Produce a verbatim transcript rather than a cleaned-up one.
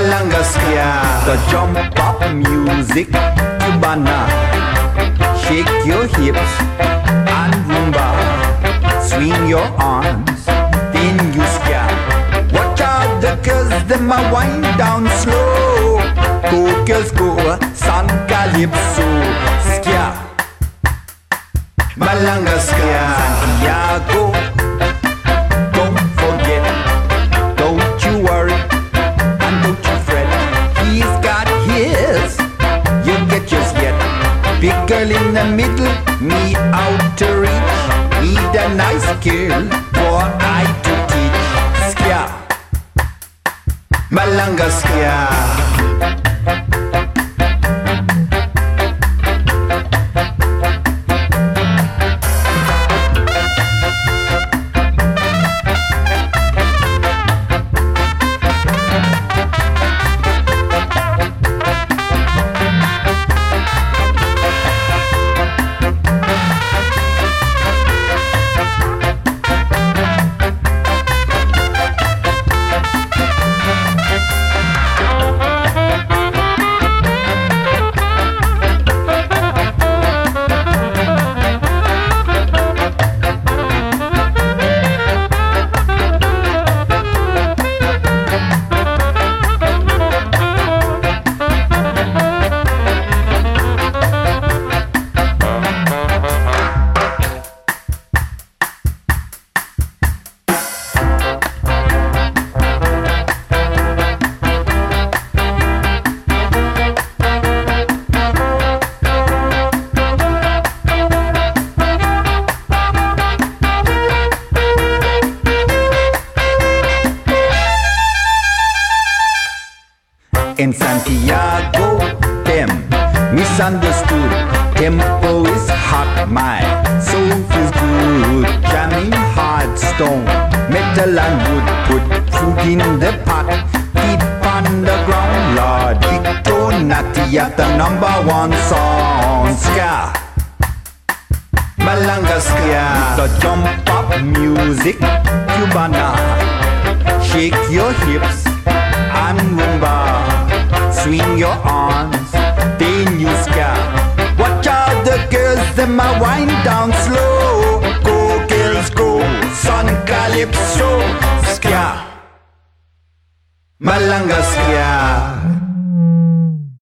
Malanga Ska, the jump up music, Cubana. Shake your hips and rumba, swing your arms, then you ska. Watch out the girls, them a wind down slow. Go girls go, San Calypso, ska. Malanga Ska, Santiago. Don't forget, don't you worry, and don't you fret. He's got his, you get yours yet. Big girl in the middle, me out to reach. Need a nice girl for I to teach. Ska, Malanga Ska. In Santiago, them misunderstood. Tempo is hot, my soul feels good. Jamming hard stone, metal and wood. Put food in the pot, feet on the ground. Lord Victor Natia, the number one song. Ska, Malanga Ska, the jump up music, Cubana. Shake your hips and rumba. Swing your arms, then you ska. Watch out the girls, them a wind down slow. Go girls go, San Calypso, ska, Malanga Ska.